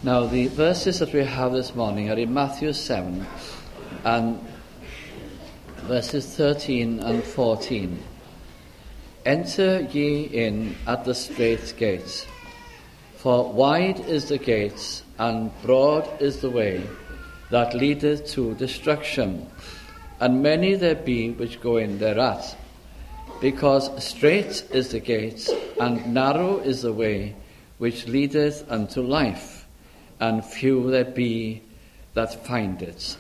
Now, the verses that we have this morning are in Matthew 7 and verses 13 and 14. Enter ye in at the strait gate, for wide is the gate, and broad is the way that leadeth to destruction, and many there be which go in thereat. Because strait is the gate, and narrow is the way which leadeth unto life, and few there be that find it.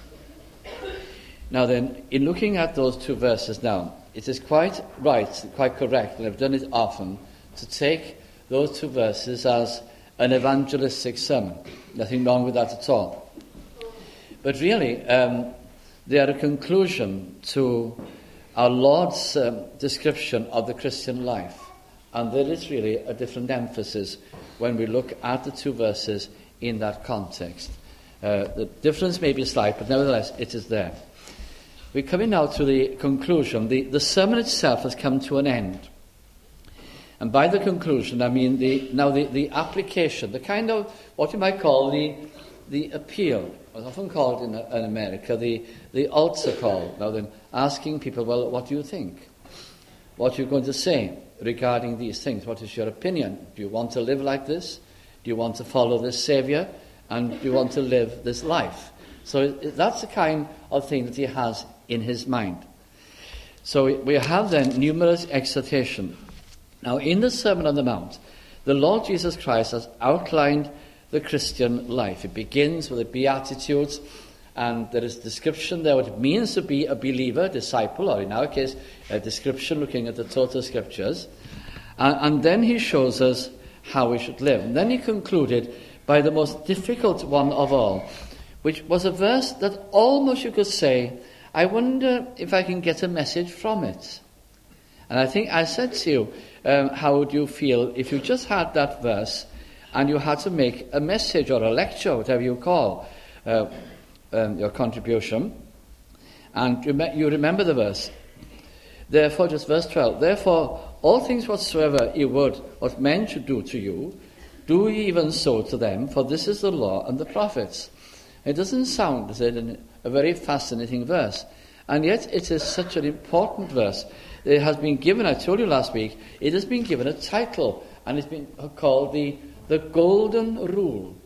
Now then, in looking at those two verses now, it is quite right, quite correct, and I've done it often, to take those two verses as an evangelistic sermon. Nothing wrong with that at all. But really, they are a conclusion to our Lord's description of the Christian life. And there is really a different emphasis when we look at the two verses in that context. The difference may be slight, but nevertheless, it is there. We're coming now to the conclusion. The sermon itself has come to an end. And by the conclusion, I mean the application, the kind of what you might call the appeal. It's often called in America the altar call. Now then, asking people, well, what do you think? What are you going to say regarding these things? What is your opinion? Do you want to live like this? Do you want to follow this Saviour? And do you want to live this life? So that's the kind of thing that he has in his mind. So we have then numerous exhortation. Now, in the Sermon on the Mount, the Lord Jesus Christ has outlined the Christian life. It begins with the Beatitudes, and there is description there what it means to be a believer, disciple, or in our case, a description looking at the total scriptures. And then he shows us how we should live. And then he concluded by the most difficult one of all, which was a verse that almost you could say, I wonder if I can get a message from it. And I think I said to you, how would you feel if you just had that verse and you had to make a message or a lecture, whatever you call your contribution, and you remember the verse. Therefore, just verse 12, therefore, all things whatsoever ye would, what men should do to you, do ye even so to them, for this is the law and the prophets. It doesn't sound, is it, a very fascinating verse, and yet it is such an important verse. It has been given, I told you last week, it has been given a title, and it's been called the Golden Rule.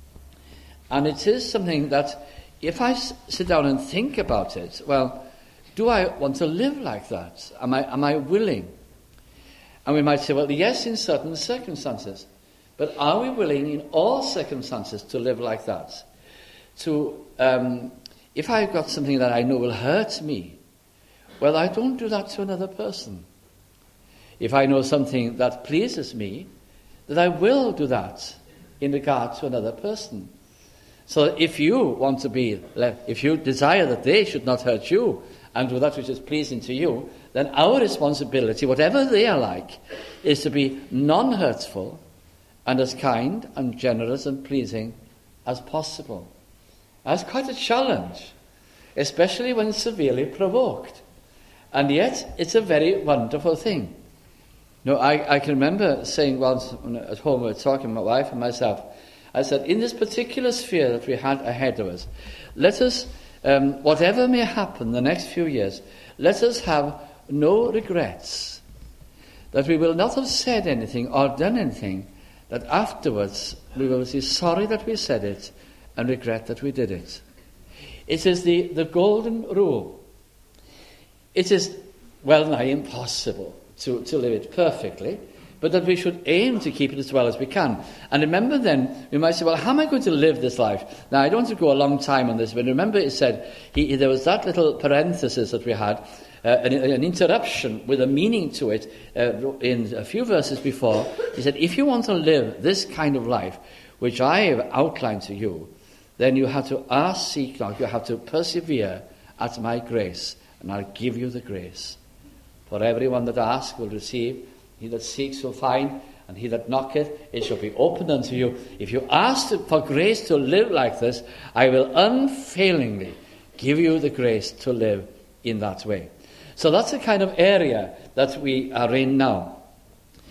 And it is something that, if I sit down and think about it, well, do I want to live like that? Am I willing? And we might say, well, yes, in certain circumstances. But are we willing in all circumstances to live like that? To, if I've got something that I know will hurt me, well, I don't do that to another person. If I know something that pleases me, then I will do that in regard to another person. So if you want to be, if you desire that they should not hurt you and do that which is pleasing to you, then our responsibility, whatever they are like, is to be non-hurtful and as kind and generous and pleasing as possible. That's quite a challenge, especially when severely provoked. And yet, it's a very wonderful thing. No, I can remember saying once at home, we were talking, my wife and myself, I said, in this particular sphere that we had ahead of us, let us, whatever may happen the next few years, let us have no regrets, that we will not have said anything or done anything, that afterwards we will be sorry that we said it and regret that we did it. It is the golden rule. It is well nigh impossible to live it perfectly, but that we should aim to keep it as well as we can. And remember then, we might say, well, how am I going to live this life? Now, I don't want to go a long time on this, but remember it said, there was that little parenthesis that we had, an interruption with a meaning to it in a few verses before. He said, if you want to live this kind of life, which I have outlined to you, then you have to seek, you have to persevere at my grace, and I'll give you the grace. For everyone that asks will receive, he that seeks will find, and he that knocketh, it shall be opened unto you. If you ask for grace to live like this, I will unfailingly give you the grace to live in that way. So that's the kind of area that we are in now.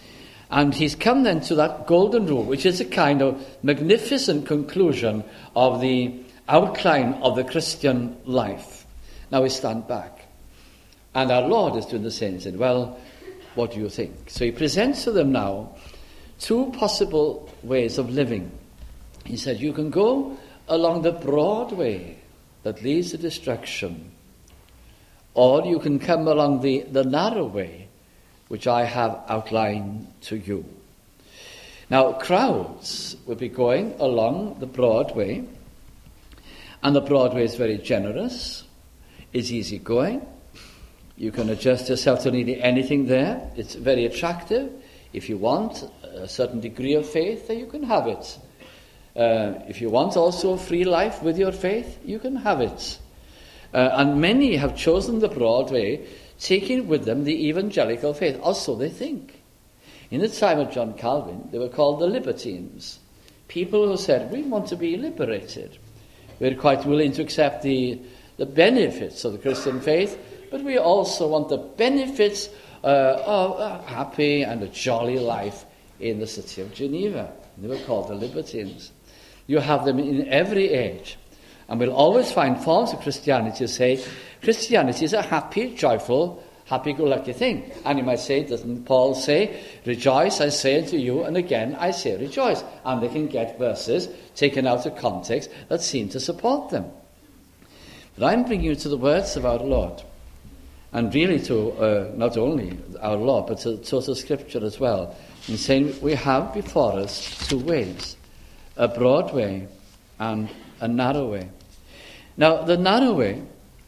And he's come then to that golden rule, which is a kind of magnificent conclusion of the outline of the Christian life. Now we stand back. And our Lord is doing the same. He said, well, what do you think? So he presents to them now two possible ways of living. He said, you can go along the broad way that leads to destruction, or you can come along the narrow way, which I have outlined to you. Now, crowds will be going along the broad way, and the broad way is very generous. It's easy going. You can adjust yourself to nearly anything there. It's very attractive. If you want a certain degree of faith, then you can have it. If you want also a free life with your faith, you can have it. And many have chosen the broad way, taking with them the evangelical faith. Also, they think. In the time of John Calvin, they were called the libertines. People who said, we want to be liberated. We're quite willing to accept the benefits of the Christian faith, but we also want the benefits of a happy and a jolly life in the city of Geneva. They were called the libertines. You have them in every age. And we'll always find forms of Christianity who say, Christianity is a happy, joyful, happy-go-lucky thing. And you might say, doesn't Paul say, rejoice, I say unto you, and again I say rejoice. And they can get verses taken out of context that seem to support them. But I'm bringing you to the words of our Lord. And really to not only our Lord, but to the Scripture as well. In saying we have before us two ways, a broad way and a narrow way. Now, the narrow way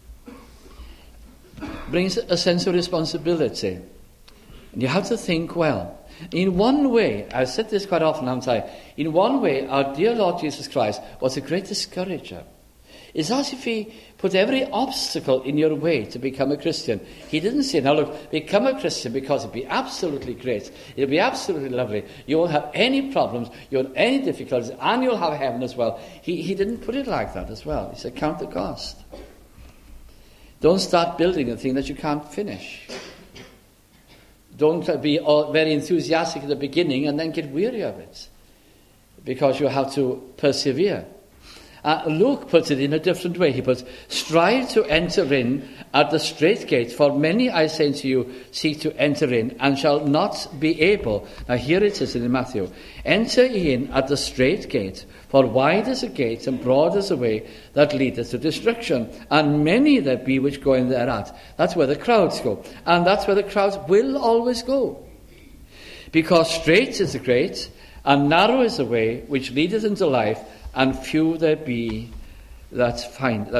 brings a sense of responsibility. And you have to think well. In one way, I've said this quite often, haven't I? In one way, our dear Lord Jesus Christ was a great discourager. It's as if he put every obstacle in your way to become a Christian. He didn't say, now look, become a Christian because it'll be absolutely great. It'll be absolutely lovely. You won't have any problems. You won't have any difficulties. And you'll have heaven as well. He didn't put it like that as well. He said, count the cost. Don't start building a thing that you can't finish. Don't be very enthusiastic at the beginning and then get weary of it. Because you have to persevere. Luke puts it in a different way. He puts, strive to enter in at the strait gate, for many, I say to you, seek to enter in, and shall not be able. Now here it is in Matthew. Enter in at the strait gate, for wide is the gate, and broad is the way that leadeth to destruction, and many there be which go in thereat. That's where the crowds go. And that's where the crowds will always go. Because strait is the gate, and narrow is the way which leadeth into life, and few there be that find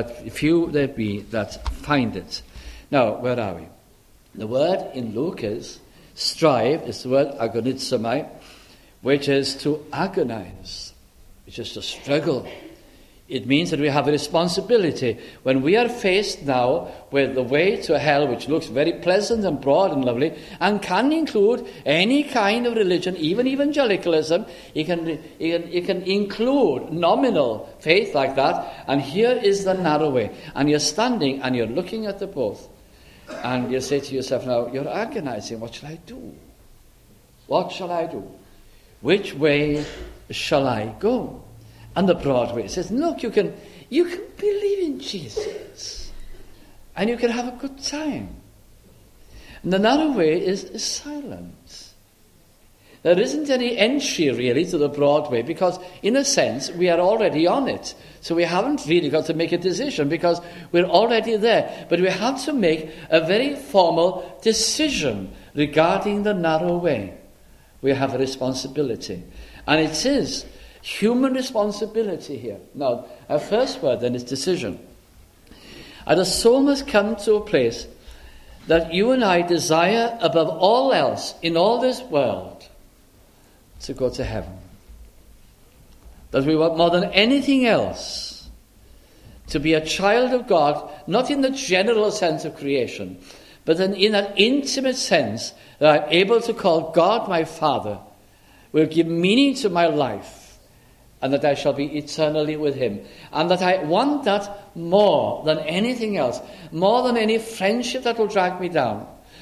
it. Now, where are we? The word in Luke is strive, is the word agonizomai, which is to agonize, which is to struggle. It means that we have a responsibility. When we are faced now with the way to hell, which looks very pleasant and broad and lovely, and can include any kind of religion, even evangelicalism, it can include nominal faith like that, and here is the narrow way. And you're standing and you're looking at the both, and you say to yourself, now, you're agonizing, what shall I do? What shall I do? Which way shall I go? And the broad way says, look, you can believe in Jesus. And you can have a good time. And the narrow way is silence. There isn't any entry really to the broad way because, in a sense, we are already on it. So we haven't really got to make a decision because we're already there. But we have to make a very formal decision regarding the narrow way. We have a responsibility. And it is human responsibility here. Now, our first word then is decision. And the soul must come to a place that you and I desire above all else in all this world to go to heaven. That we want more than anything else to be a child of God, not in the general sense of creation, but in that intimate sense that I'm able to call God my Father, will give meaning to my life, and that I shall be eternally with him. And that I want that more than anything else, more than any friendship that will drag me down,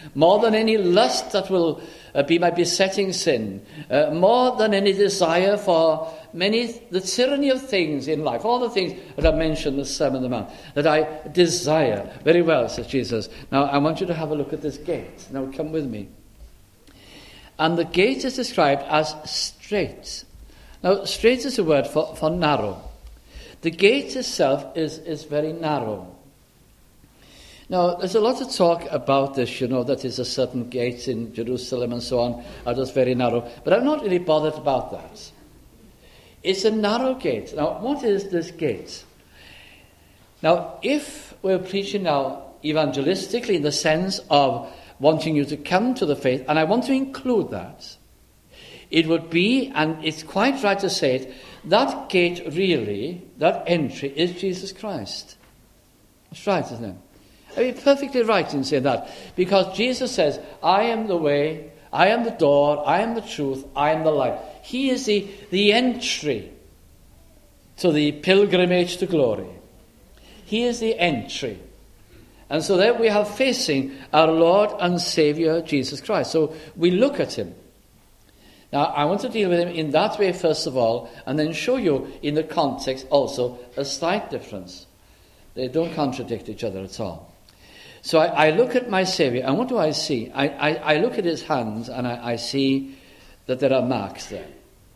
more than any lust that will be my besetting sin, more than any desire for the tyranny of things in life, all the things that I mentioned in the Sermon on the Mount, that I desire. Very well, says Jesus. Now, I want you to have a look at this gate. Now, come with me. And the gate is described as straight. Now, straight is a word for narrow. The gate itself is very narrow. Now, there's a lot of talk about this, that is a certain gate in Jerusalem and so on, are just very narrow. But I'm not really bothered about that. It's a narrow gate. Now, what is this gate? Now, if we're preaching now evangelistically in the sense of wanting you to come to the faith, and I want to include that, it would be, and it's quite right to say it, that gate really, that entry, is Jesus Christ. That's right, isn't it? I mean, perfectly right in saying that, because Jesus says, I am the way, I am the door, I am the truth, I am the light. He is the entry to the pilgrimage to glory. He is the entry. And so there we have facing our Lord and Saviour, Jesus Christ. So we look at him. Now, I want to deal with him in that way, first of all, and then show you in the context also a slight difference. They don't contradict each other at all. So I look at my Saviour, and what do I see? I look at his hands, and I see that there are marks there.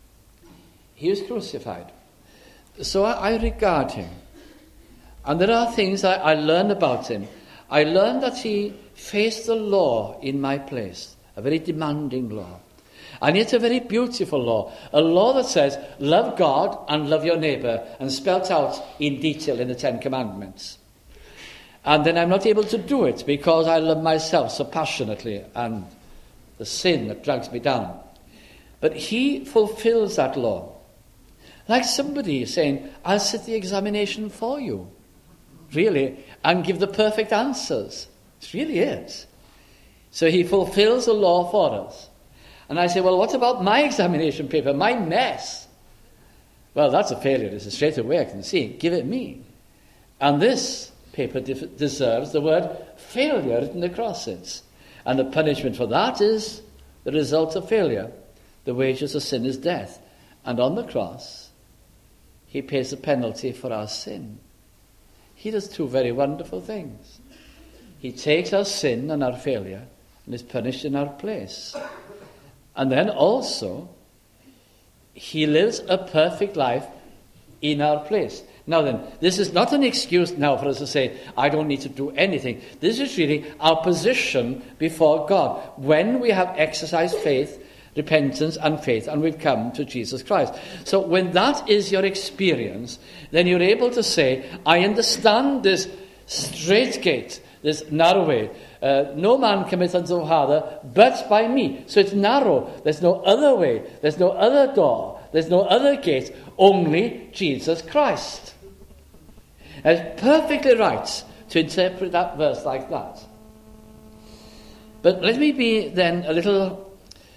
He was crucified. So I regard him. And there are things I learn about him. I learn that he faced the law in my place, a very demanding law. And yet a very beautiful law, a law that says, love God and love your neighbour, and spelt out in detail in the Ten Commandments. And then I'm not able to do it because I love myself so passionately and the sin that drags me down. But he fulfills that law. Like somebody saying, I'll sit the examination for you, really, and give the perfect answers. It really is. So he fulfills the law for us. And I say, well, what about my examination paper, my mess? Well, that's a failure. It's a straight away I can see. Give it me. And this paper deserves the word failure written across it. And the punishment for that is the result of failure. The wages of sin is death. And on the cross, he pays the penalty for our sin. He does two very wonderful things. He takes our sin and our failure and is punished in our place. And then also, he lives a perfect life in our place. Now then, this is not an excuse now for us to say, I don't need to do anything. This is really our position before God. When we have exercised faith, repentance and faith, and we've come to Jesus Christ. So when that is your experience, then you're able to say, I understand this straight gate, this narrow way. No man cometh unto the Father but by me. So it's narrow. There's no other way. There's no other door. There's no other gate. Only Jesus Christ. And it's perfectly right to interpret that verse like that. But let me be then a little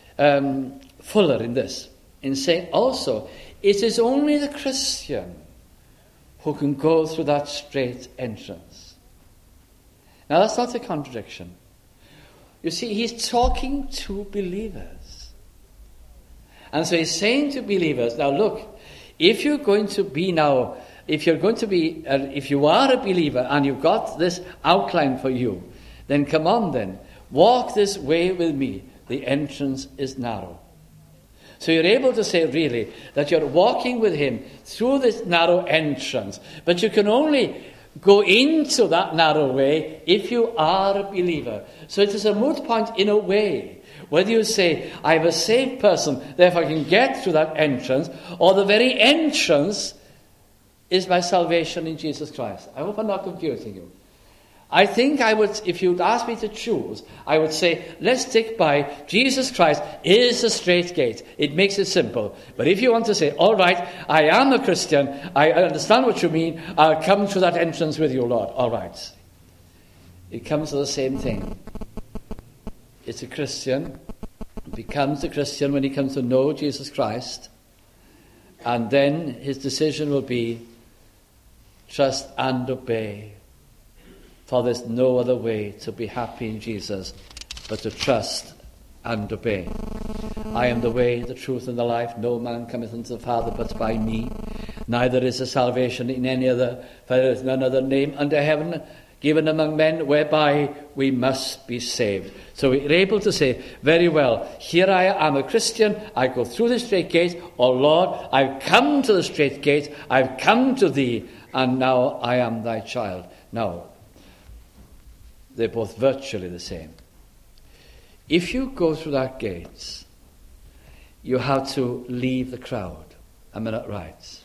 fuller in this, in saying also, it is only the Christian who can go through that straight entrance. Now that's not a contradiction. You see, he's talking to believers. And so he's saying to believers, now look, if you're going to be now, if you are a believer and you've got this outline for you, then come on then, walk this way with me. The entrance is narrow. So you're able to say really that you're walking with him through this narrow entrance. But you can only go into that narrow way if you are a believer. So it is a moot point in a way. Whether you say, I'm a saved person, therefore I can get through that entrance, or the very entrance is my salvation in Jesus Christ. I hope I'm not confusing you. I think I would, if you'd ask me to choose, I would say, let's stick by Jesus Christ is the straight gate. It makes it simple. But if you want to say, all right, I am a Christian, I understand what you mean, I'll come to that entrance with you, Lord. All right. It comes to the same thing. It's a Christian, becomes a Christian when he comes to know Jesus Christ, and then his decision will be trust and obey. For there's no other way to be happy in Jesus but to trust and obey. I am the way, the truth, and the life. No man cometh unto the Father but by me. Neither is there salvation in any other, for there is none other name under heaven given among men whereby we must be saved. So we're able to say, very well, here I am a Christian, I go through the straight gate, oh Lord, I've come to the straight gate, I've come to thee, and now I am thy child. Now, they're both virtually the same. If you go through that gate, you have to leave the crowd. Am I not right?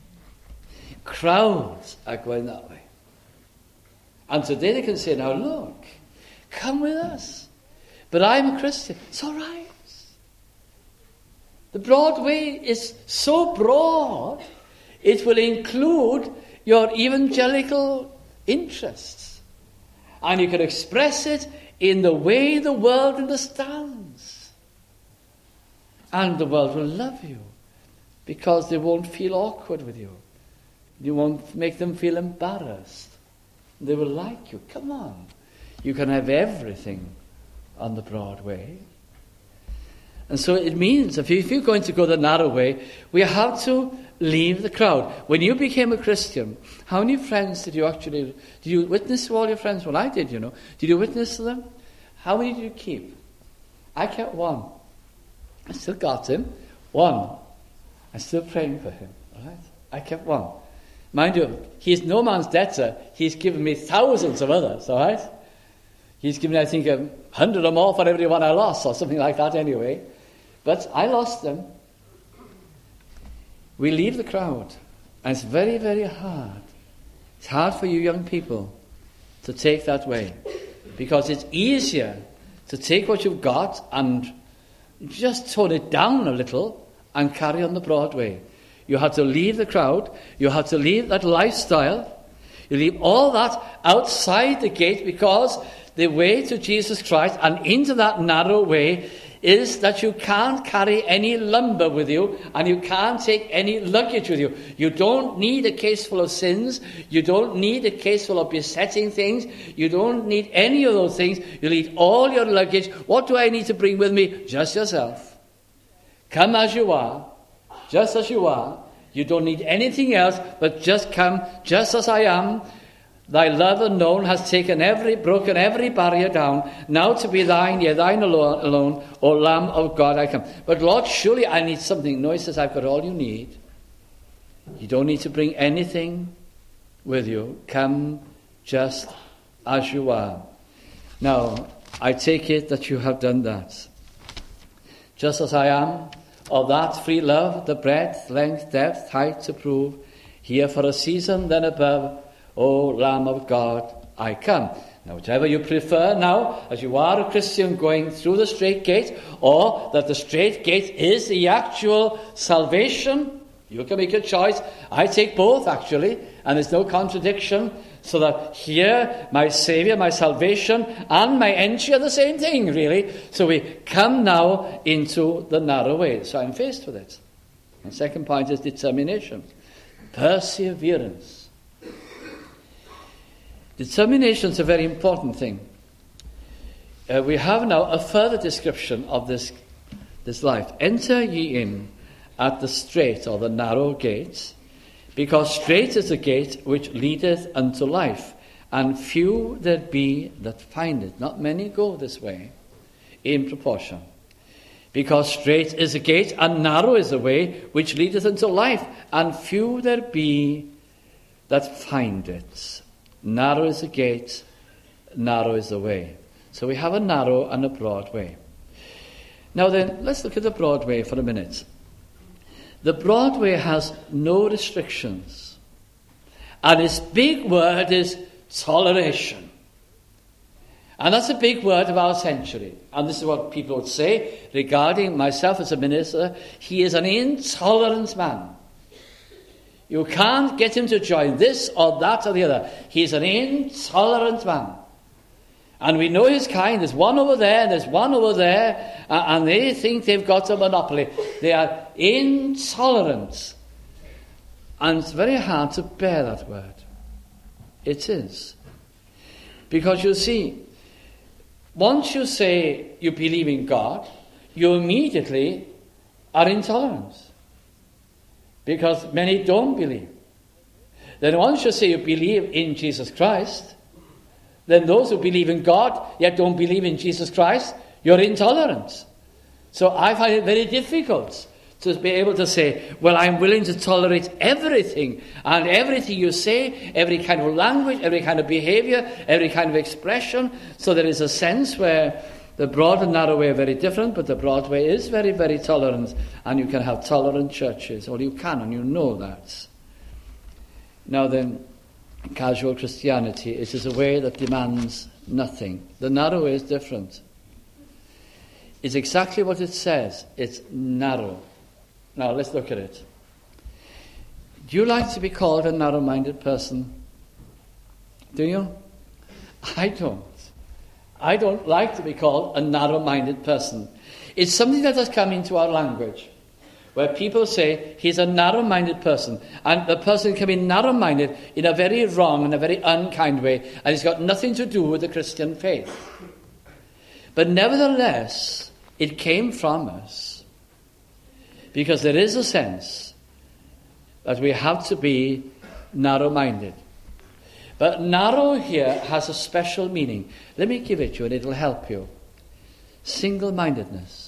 Crowds are going that way. And today they can say, now look, come with us. But I'm a Christian. It's all right. The broad way is so broad, it will include your evangelical interests. And you can express it in the way the world understands. And the world will love you because they won't feel awkward with you. You won't make them feel embarrassed. They will like you. Come on. You can have everything on the broad way. And so it means if you're going to go the narrow way, we have to leave the crowd. When you became a Christian, how many friends did you witness to all your friends? Well, I did, you know. Did you witness to them? How many did you keep? I kept one. I still got him. One. I'm still praying for him. All right? I kept one. Mind you, he's no man's debtor. He's given me thousands of others, all right? He's given, I think, 100 or more for every one I lost, or something like that anyway. But I lost them. We leave the crowd. And it's very, very hard. It's hard for you young people to take that way. Because it's easier to take what you've got and just tone it down a little and carry on the broad way. You have to leave the crowd. You have to leave that lifestyle. You leave all that outside the gate, because the way to Jesus Christ and into that narrow way is that you can't carry any lumber with you and you can't take any luggage with you. You don't need a case full of sins. You don't need a case full of besetting things. You don't need any of those things. You need all your luggage. What do I need to bring with me? Just yourself. Come as you are. Just as you are. You don't need anything else, but just come just as I am. Thy love unknown has broken every barrier down. Now to be thine, yea, thine alone, O Lamb of God, I come. But Lord, surely I need something. No, he says, I've got all you need. You don't need to bring anything with you. Come just as you are. Now, I take it that you have done that. Just as I am, of that free love, the breadth, length, depth, height to prove, here for a season, then above, O Lamb of God, I come. Now, whichever you prefer now, as you are a Christian going through the straight gate, or that the straight gate is the actual salvation, you can make a choice. I take both, actually, and there's no contradiction, so that here, my Saviour, my salvation, and my entry are the same thing, really. So we come now into the narrow way. So I'm faced with it. And second point is determination. Perseverance. Determination is a very important thing. We have now a further description of this life. Enter ye in at the strait or the narrow gate, because strait is the gate which leadeth unto life, and few there be that find it. Not many go this way in proportion. Because strait is the gate, and narrow is the way which leadeth unto life, and few there be that find it. Narrow is the gate, narrow is the way. So we have a narrow and a broad way. Now then, let's look at the broad way for a minute. The broad way has no restrictions. And its big word is toleration. And that's a big word of our century. And this is what people would say regarding myself as a minister. He is an intolerant man. You can't get him to join this or that or the other. He's an intolerant man. And we know his kind. There's one over there and there's one over there. And they think they've got a monopoly. They are intolerant. And it's very hard to bear that word. It is. Because you see, once you say you believe in God, you immediately are intolerant. Because many don't believe. Then once you say you believe in Jesus Christ, then those who believe in God yet don't believe in Jesus Christ, you're intolerant. So I find it very difficult to be able to say, well, I'm willing to tolerate everything, and everything you say, every kind of language, every kind of behavior, every kind of expression. So there is a sense where the broad and narrow way are very different, but the broad way is very, very tolerant, and you can have tolerant churches, or you can, and you know that. Now then, casual Christianity, it is a way that demands nothing. The narrow way is different. It's exactly what it says. It's narrow. Now let's look at it. Do you like to be called a narrow-minded person? Do you? I don't. I don't like to be called a narrow-minded person. It's something that has come into our language, where people say he's a narrow-minded person, and the person can be narrow-minded in a very wrong and a very unkind way, and it's got nothing to do with the Christian faith. But nevertheless, it came from us, because there is a sense that we have to be narrow-minded. But narrow here has a special meaning. Let me give it to you and it'll help you. Single-mindedness.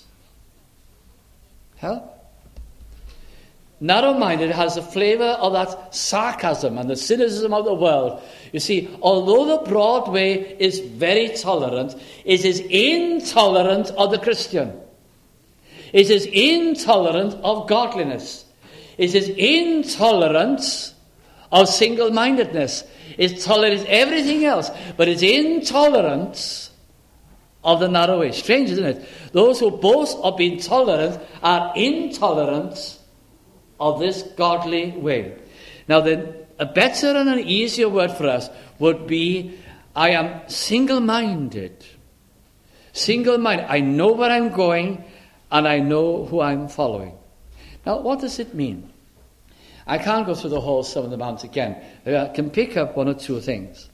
Help? Narrow-minded has a flavour of that sarcasm and the cynicism of the world. You see, although the broad way is very tolerant, it is intolerant of the Christian. It is intolerant of godliness. It is intolerant of single-mindedness. It tolerates everything else, but it's intolerant of the narrow way. Strange, isn't it? Those who boast of being tolerant are intolerant of this godly way. Now then, a better and an easier word for us would be, I am single-minded. Single-minded. I know where I'm going, and I know who I'm following. Now, what does it mean? I can't go through the whole Sermon on the Mount again. I can pick up one or two things.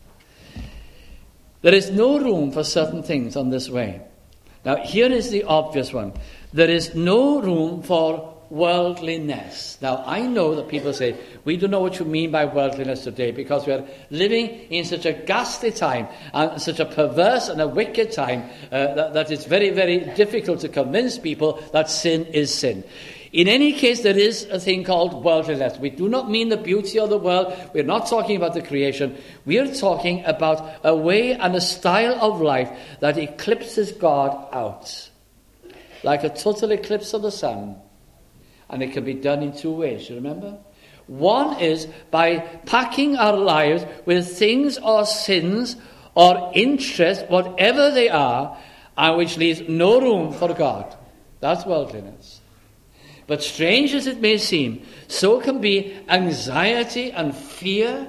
There is no room for certain things on this way. Now, here is the obvious one. There is no room for worldliness. Now, I know that people say, we don't know what you mean by worldliness today, because we are living in such a ghastly time, and such a perverse and a wicked time, that it's very, very difficult to convince people that sin is sin. In any case, there is a thing called worldliness. We do not mean the beauty of the world. We're not talking about the creation. We are talking about a way and a style of life that eclipses God out, like a total eclipse of the sun. And it can be done in two ways, you remember? One is by packing our lives with things or sins or interests, whatever they are, and which leaves no room for God. That's worldliness. But strange as it may seem, so can be anxiety and fear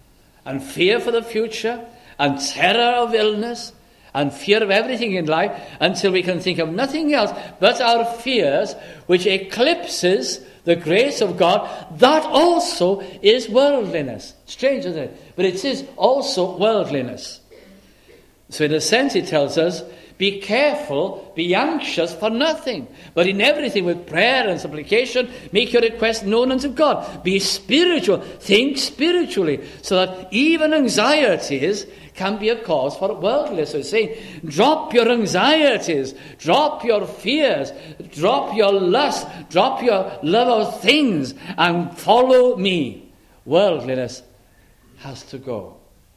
for the future, and terror of illness, and fear of everything in life, until we can think of nothing else but our fears, which eclipses the grace of God. That also is worldliness. Strange, isn't it? But it is also worldliness. So in a sense it tells us, be careful, be anxious for nothing, but in everything with prayer and supplication, make your request known unto God. Be spiritual, think spiritually, so that even anxieties can be a cause for worldliness. So it's saying, drop your anxieties, drop your fears, drop your lust, drop your love of things, and follow me. Worldliness has to go.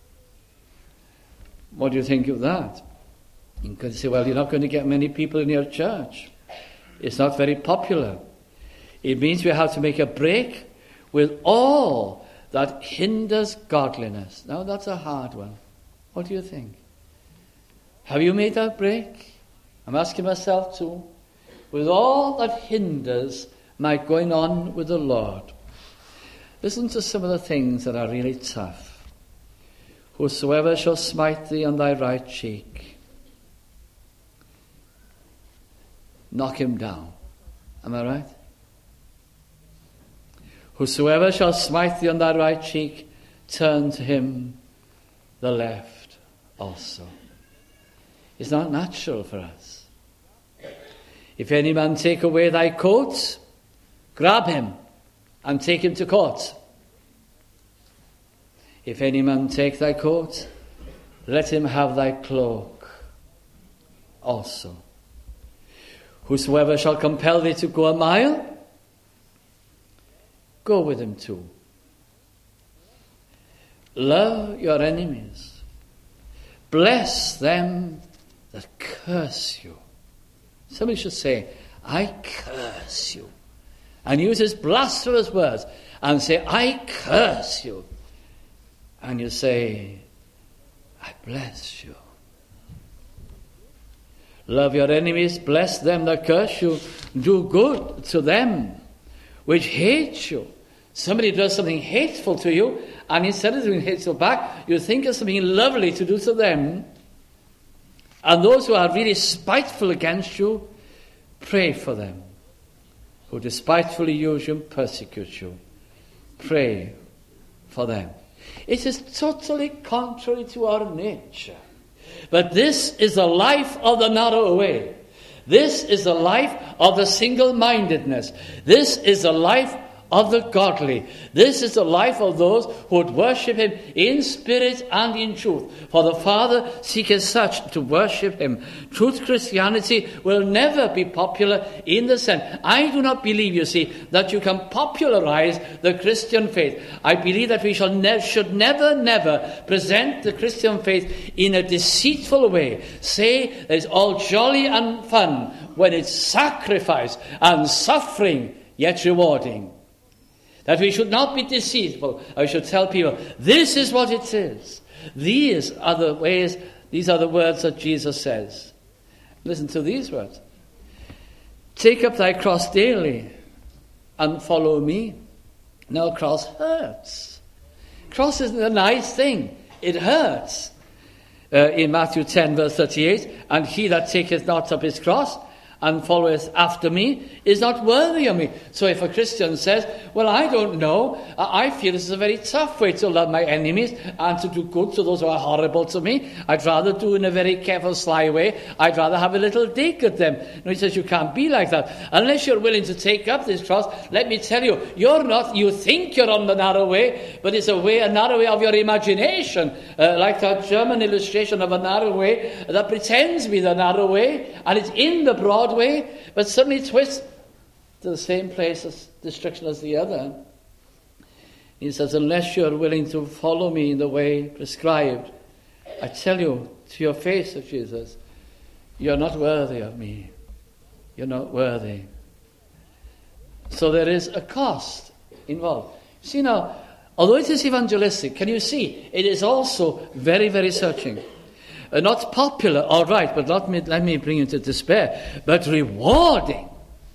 What do you think of that? You can say, well, you're not going to get many people in your church. It's not very popular. It means we have to make a break with all that hinders godliness. Now, that's a hard one. What do you think? Have you made that break? I'm asking myself too. With all that hinders my going on with the Lord. Listen to some of the things that are really tough. Whosoever shall smite thee on thy right cheek, knock him down. Am I right? Whosoever shall smite thee on thy right cheek, turn to him the left also. is not natural for us. If any man take away thy coat, grab him and take him to court. If any man take thy coat, let him have thy cloak also. Whosoever shall compel thee to go a mile, go with him too. Love your enemies. Bless them that curse you. Somebody should say, I curse you. And use his blasphemous words and say, I curse you. And you say, I bless you. Love your enemies, bless them that curse you, do good to them which hate you. Somebody does something hateful to you, and instead of doing hateful back, you think of something lovely to do to them. And those who are really spiteful against you, pray for them. Who despitefully use you and persecute you, pray for them. It is totally contrary to our nature. But this is the life of the narrow way. This is the life of the single-mindedness. This is the life of the godly. This is the life of those who would worship him in spirit and in truth. For the Father seeketh such to worship him. Truth Christianity will never be popular in the sense. I do not believe, you see, that you can popularize the Christian faith. I believe that we should never present the Christian faith in a deceitful way. Say that it's all jolly and fun when it's sacrifice and suffering, yet rewarding. That we should not be deceitful. I should tell people, this is what it is. These are the ways, these are the words that Jesus says. Listen to these words. Take up thy cross daily and follow me. Now, cross hurts. Cross isn't a nice thing. It hurts. In Matthew 10, verse 38, and he that taketh not up his cross and followeth after me is not worthy of me. So if a Christian says, well, I don't know, I feel this is a very tough way to love my enemies and to do good to those who are horrible to me. I'd rather do in a very careful, sly way. I'd rather have a little dig at them. No, he says, you can't be like that. Unless you're willing to take up this cross, let me tell you, you think you're on the narrow way, but it's a narrow way of your imagination. Like that German illustration of a narrow way that pretends to be the narrow way, and it's in the broad way, but suddenly twists to the same place of destruction as the other. He says, unless you're willing to follow me in the way prescribed, I tell you to your face of Jesus, you're not worthy of me. You're not worthy. So there is a cost involved. See now, although it is evangelistic, can you see, it is also very, very searching. Not popular, all right, but let me bring you to despair, but rewarding.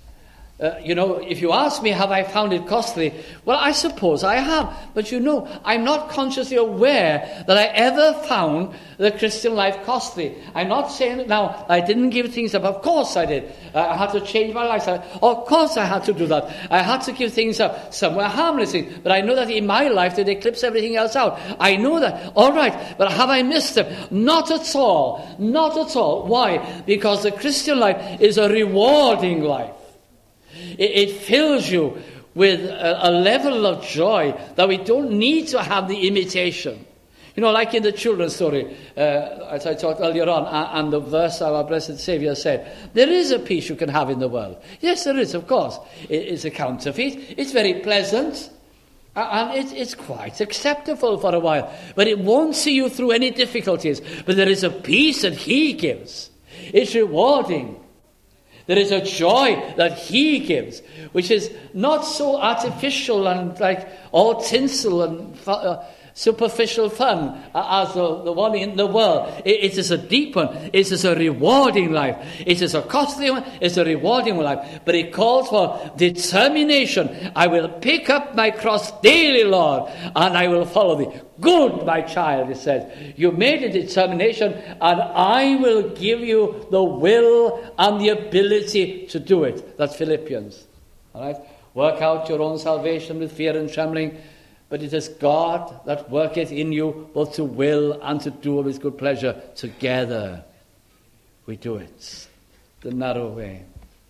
If you ask me, have I found it costly? Well, I suppose I have. But I'm not consciously aware that I ever found the Christian life costly. I'm not saying that now I didn't give things up. Of course I did. I had to change my lifestyle. Of course I had to do that. I had to give things up. Some were harmless things. But I know that in my life they eclipse everything else out. I know that. All right. But have I missed them? Not at all. Not at all. Why? Because the Christian life is a rewarding life. It fills you with a level of joy that we don't need to have the imitation. Like in the children's story, as I talked earlier on, and the verse our blessed Saviour said, there is a peace you can have in the world. Yes, there is, of course. It's a counterfeit. It's very pleasant. And it's quite acceptable for a while. But it won't see you through any difficulties. But there is a peace that he gives. It's rewarding. There is a joy that he gives, which is not so artificial and like all tinsel and superficial fun as the one in the world. It is a deep one. It is a rewarding life. It is a costly one. It's a rewarding life. But it calls for determination. I will pick up my cross daily, Lord, and I will follow thee. Good, my child, it says. You made a determination, and I will give you the will and the ability to do it. That's Philippians. All right? Work out your own salvation with fear and trembling. But it is God that worketh in you both to will and to do of his good pleasure together. we do it. The narrow way.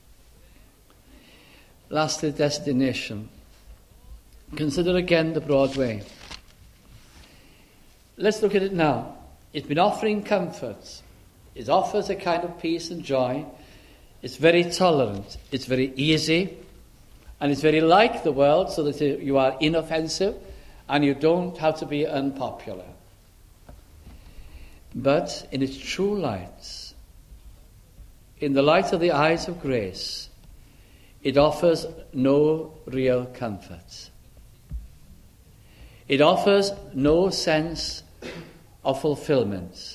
Lastly, destination. Consider again the broad way. Let's look at it now. It's been offering comfort. It offers a kind of peace and joy. It's very tolerant. It's very easy. And it's very like the world, so that you are inoffensive and you don't have to be unpopular. But in its true light, in the light of the eyes of grace, it offers no real comfort. It offers no sense of fulfillment.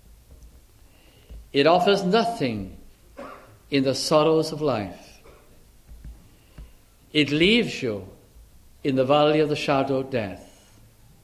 It offers nothing in the sorrows of life. It leaves you in the valley of the shadow of death.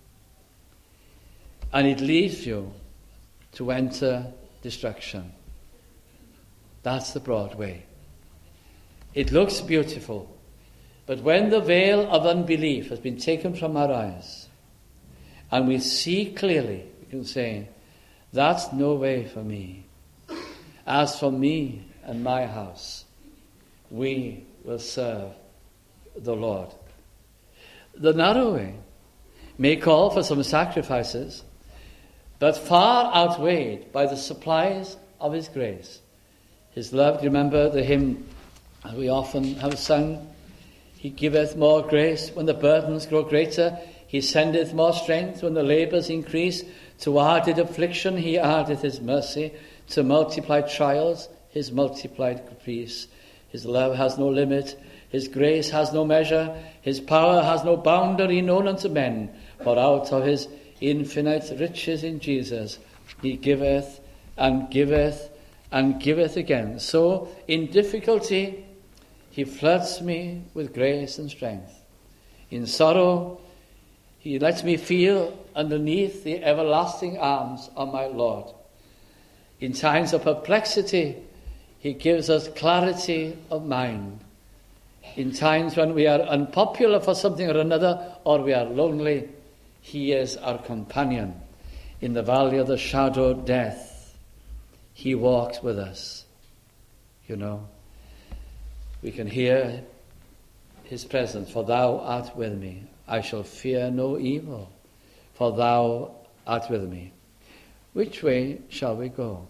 And it leaves you to enter destruction. That's the broad way. It looks beautiful, but when the veil of unbelief has been taken from our eyes and we see clearly, we can say, that's no way for me. As for me and my house, we will serve the Lord. The narrow way may call for some sacrifices, but far outweighed by the supplies of His grace. His love. Do you remember the hymn we often have sung? He giveth more grace when the burdens grow greater. He sendeth more strength when the labours increase. To added affliction He addeth His mercy. To multiplied trials His multiplied caprice. His love has no limit. His grace has no measure. His power has no boundary known unto men. For out of His infinite riches in Jesus He giveth and giveth and giveth again. So in difficulty He floods me with grace and strength. In sorrow He lets me feel underneath the everlasting arms of my Lord. In times of perplexity He gives us clarity of mind. In times when we are unpopular for something or another, or we are lonely, He is our companion. In the valley of the shadow of death, He walks with us. You know, we can hear His presence. For Thou art with me. I shall fear no evil, for Thou art with me. Which way shall we go?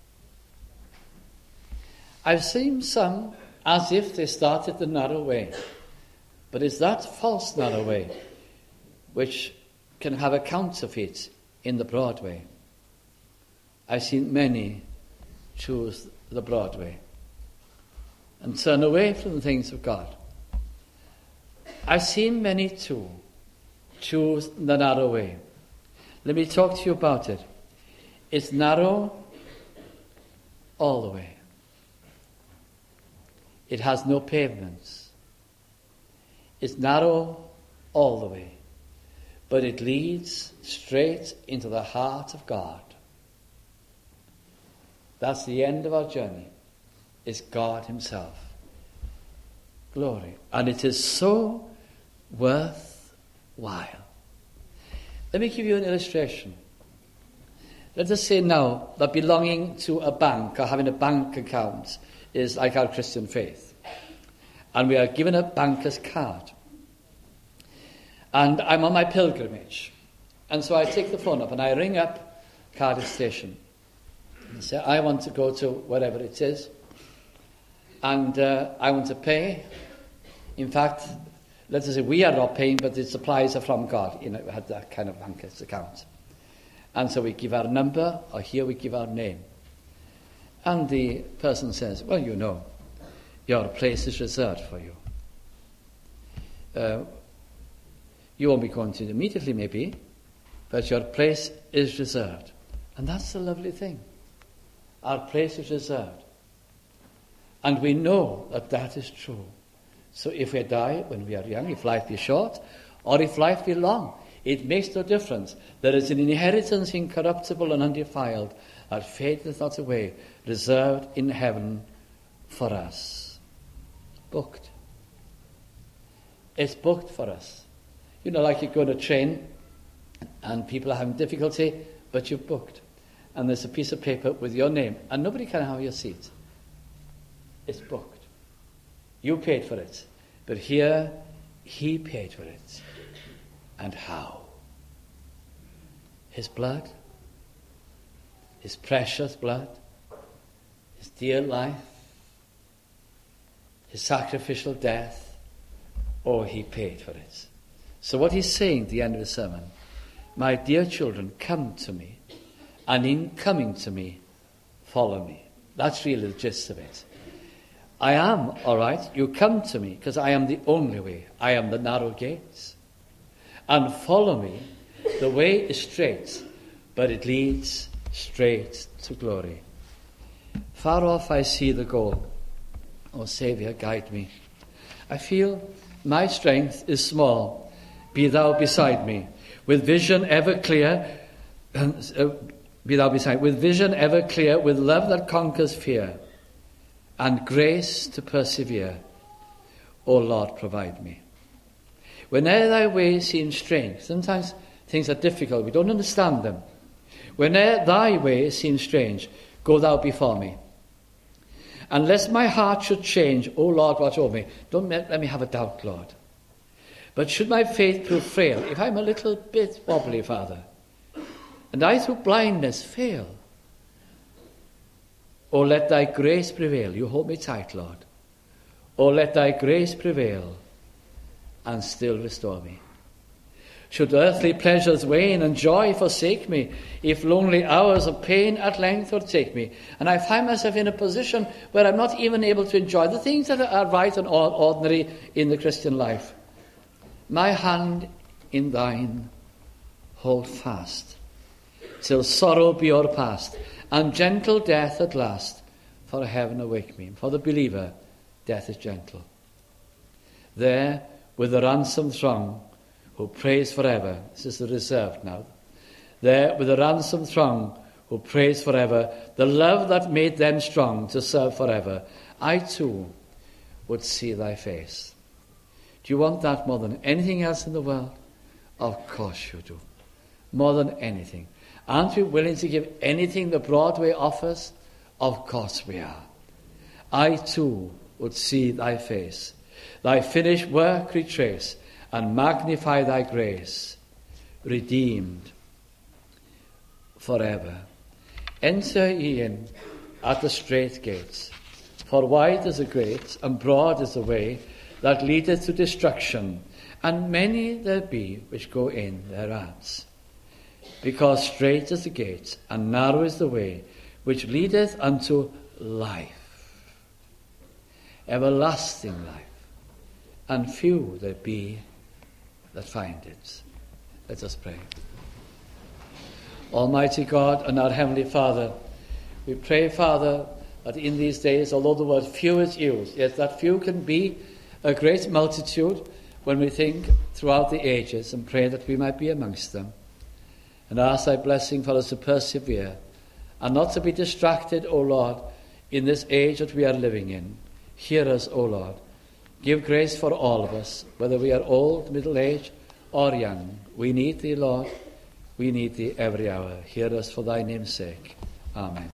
I've seen some as if they started the narrow way. But it's that false narrow way which can have a counterfeit in the broad way. I've seen many choose the broad way and turn away from the things of God. I've seen many too choose the narrow way. Let me talk to you about it. It's narrow all the way. It has no pavements. It's narrow all the way. But it leads straight into the heart of God. That's the end of our journey. It's God Himself. Glory. And it is so worthwhile. Let me give you an illustration. Let us say now that belonging to a bank or having a bank account is like our Christian faith. And we are given a banker's card. And I'm on my pilgrimage. And so I take the phone up and I ring up Cardiff Station. And say, I want to go to wherever it is. And I want to pay. In fact, let us say we are not paying, but the supplies are from God. You know, we had that kind of banker's account. And so we give our number, or here we give our name. And the person says, well, you know, your place is reserved for you. You won't be going to immediately, maybe, but your place is reserved. And that's the lovely thing. Our place is reserved. And we know that that is true. So if we die when we are young, if life be short, or if life be long, it makes no difference. There is an inheritance incorruptible and undefiled that fadeth not away, reserved in heaven for us. Booked. It's booked for us. You know, like you go on a train and people are having difficulty, but you've booked. and there's a piece of paper with your name, and nobody can have your seat. It's booked. You paid for it. But here, he paid for it. And how? His blood, his precious blood, his dear life, his sacrificial death. Oh, he paid for it. So what he's saying at the end of the sermon, my dear children, come to me, and in coming to me, follow me. That's really the gist of it. I am, all right, you come to me because I am the only way. I am the narrow gates. And follow me. The way is straight, but it leads straight to glory. Far off I see the goal. Oh, Saviour, guide me. I feel my strength is small. Be thou beside me. With vision ever clear, be thou beside me. With vision ever clear, with love that conquers fear, and grace to persevere. O Lord, provide me. Whene'er thy ways seem strange, sometimes things are difficult, we don't understand them. Whene'er thy ways seem strange, go thou before me. And lest my heart should change, O Lord, watch over me. Don't let me have a doubt, Lord. But should my faith prove frail, if I'm a little bit wobbly, Father, and I through blindness fail, oh, let thy grace prevail. You hold me tight, Lord. Oh, let thy grace prevail and still restore me. Should earthly pleasures wane and joy forsake me, if lonely hours of pain at length overtake me, and I find myself in a position where I'm not even able to enjoy the things that are right and ordinary in the Christian life, my hand in thine hold fast, till sorrow be o'erpast, and gentle death at last, for heaven awake me. For the believer, death is gentle. There, with the ransomed throng, who praise forever, this is the reserved now, there, with the ransomed throng, who praise forever, the love that made them strong to serve forever, I too would see thy face. Do you want that more than anything else in the world? Of course you do. More than anything. Aren't we willing to give anything the Broadway offers? Of course we are. I too would see thy face, thy finished work retrace, and magnify thy grace, redeemed forever. Enter ye in at the strait gates, for wide is the gate, and broad is the way that leadeth to destruction, and many there be which go in thereat. Because strait is the gate, and narrow is the way, which leadeth unto life, everlasting life, and few there be that find it. Let us pray. Almighty God and our Heavenly Father, we pray, Father, that in these days, although the word few is used, yet that few can be a great multitude when we think throughout the ages, and pray that we might be amongst them. And ask thy blessing for us to persevere and not to be distracted, O Lord, in this age that we are living in. Hear us, O Lord. Give grace for all of us, whether we are old, middle-aged, or young. We need thee, Lord. We need thee every hour. Hear us for thy name's sake. Amen.